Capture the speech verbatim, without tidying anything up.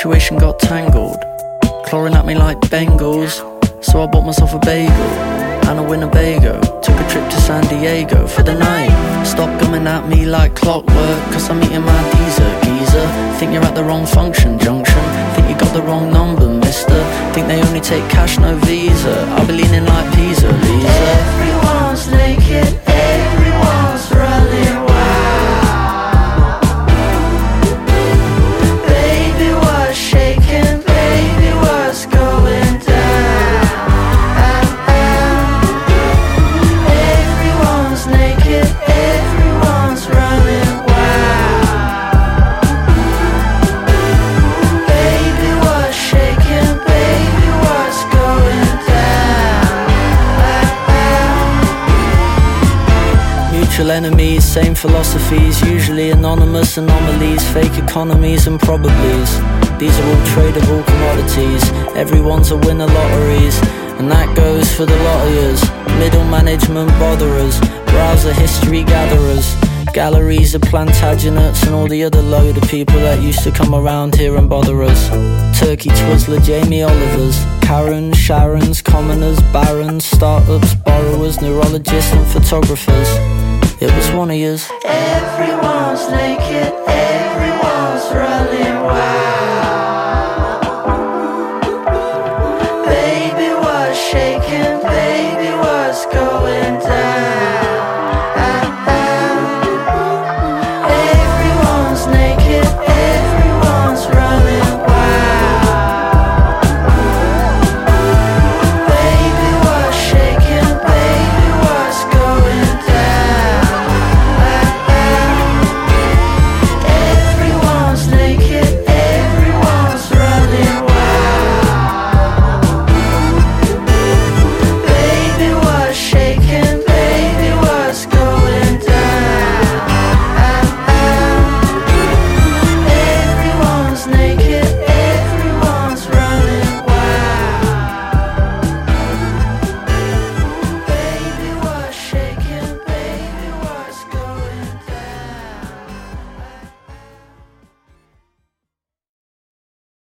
situation got tangled, clawing at me like Bengals. So I bought myself a bagel and a Winnebago. Took a trip to San Diego for the night. Stop coming at me like clockwork, cause I'm eating my dessert, geezer. Think you're at the wrong function junction. Think you got the wrong number, mister. Think they only take cash, no visa. I'll be leaning like Pisa, Lisa. Everyone's naked, everyone's running wild. Baby, what's shaking? Baby, what's going down? Everyone's naked, everyone's running wild. Baby, what's shaking? Baby, what's going down? Mutual enemies, same philosophies, usually anonymous anomalies, fake economies and probablys. These are all tradable commodities. Everyone's a winner lotteries, and that goes for the lot of yous. Middle management botherers, browser history gatherers, galleries of Plantagenets and all the other load of people that used to come around here and bother us. Turkey Twizzler, Jamie Olivers, Karens, Sharons, commoners, barons, startups, borrowers, neurologists and photographers. It was one of yous. Everyone's naked, everyone's running wild.